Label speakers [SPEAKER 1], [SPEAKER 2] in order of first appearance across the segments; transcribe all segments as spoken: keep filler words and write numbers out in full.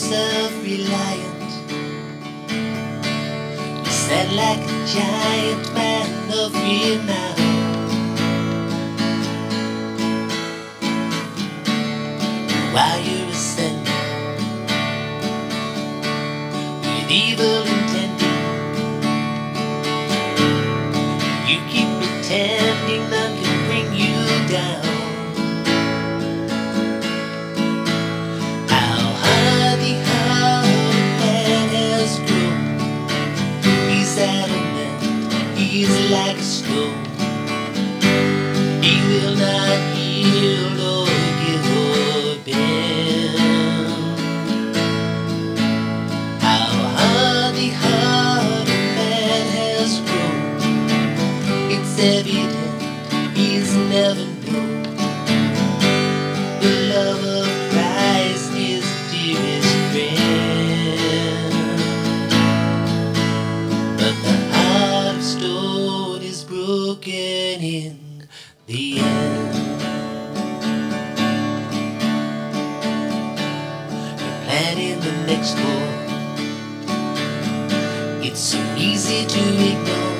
[SPEAKER 1] self-reliant. You sat like a giant man of renown. While you're ascending with evil intending, you keep pretending none can bring you down. How high the heart of man has grown. He's adamant, he's like a stone. He will not yield or give or bend. How high the heart of man has grown. It's evident he's never known the love of Christ, his dearest friend. But the heart of stone is broken in the end. You're planning the next war. It's so easy to ignore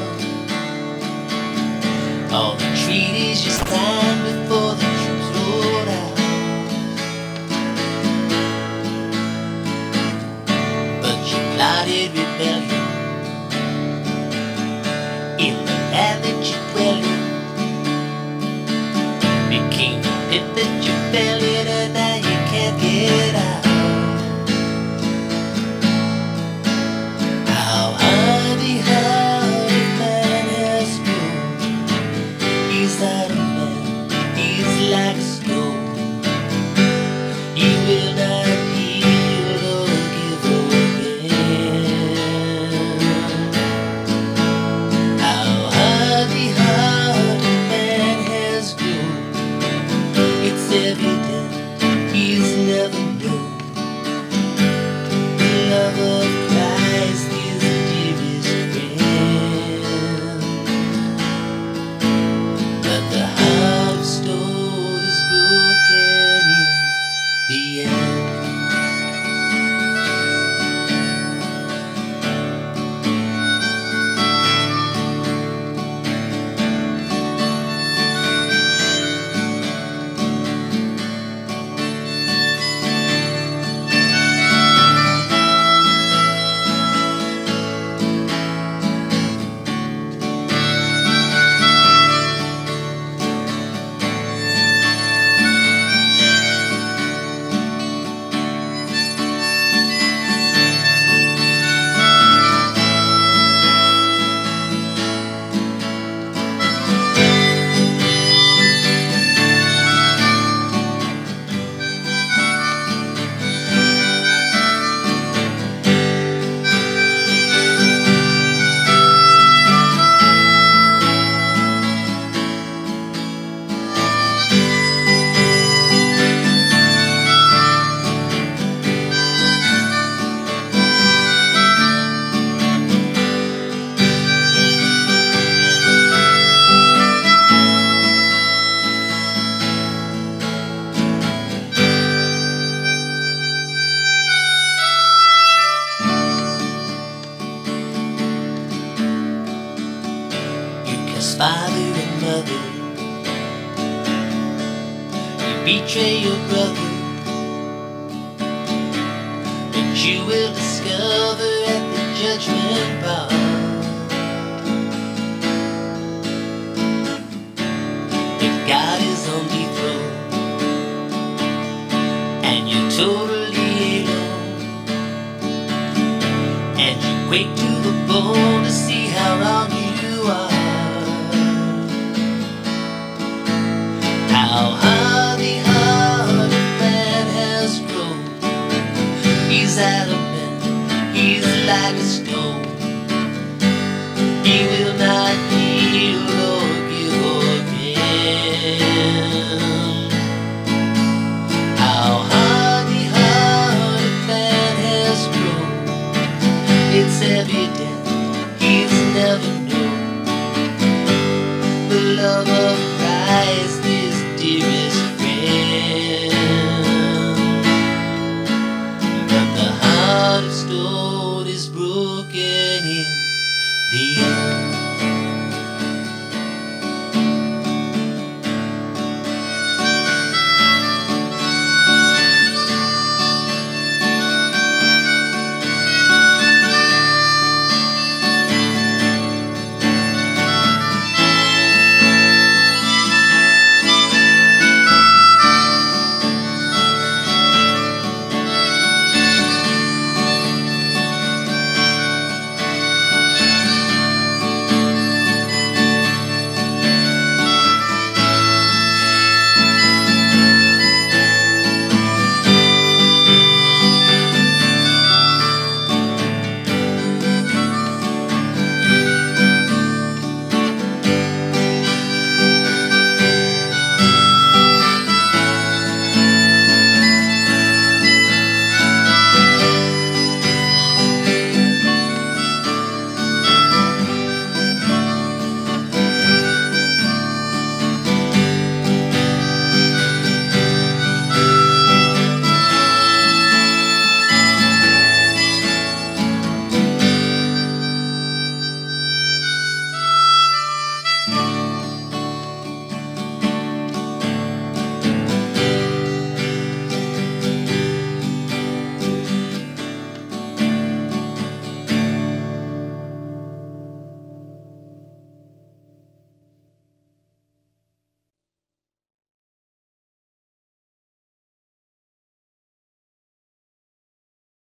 [SPEAKER 1] all the treaties you signed before the troops rolled out. But you plotted rebellion in the land that you dwell in. Became the pit that you fell in, and now you can't get out. How high the heart of man has grown. He's adamant, he's like a stone. He will not yield or give or bend. How high the heart of man has grown. It's evident he's never known the love of Christ, his dearest friend. But the heart of stone is broken in the end. Father and mother, you betray your brother, but you will discover at the judgment bar that God is on the throne and you're totally alone, and you quake to the bone to see how wrong you are. How high the heart of man has grown. He's adamant, he's like a stone.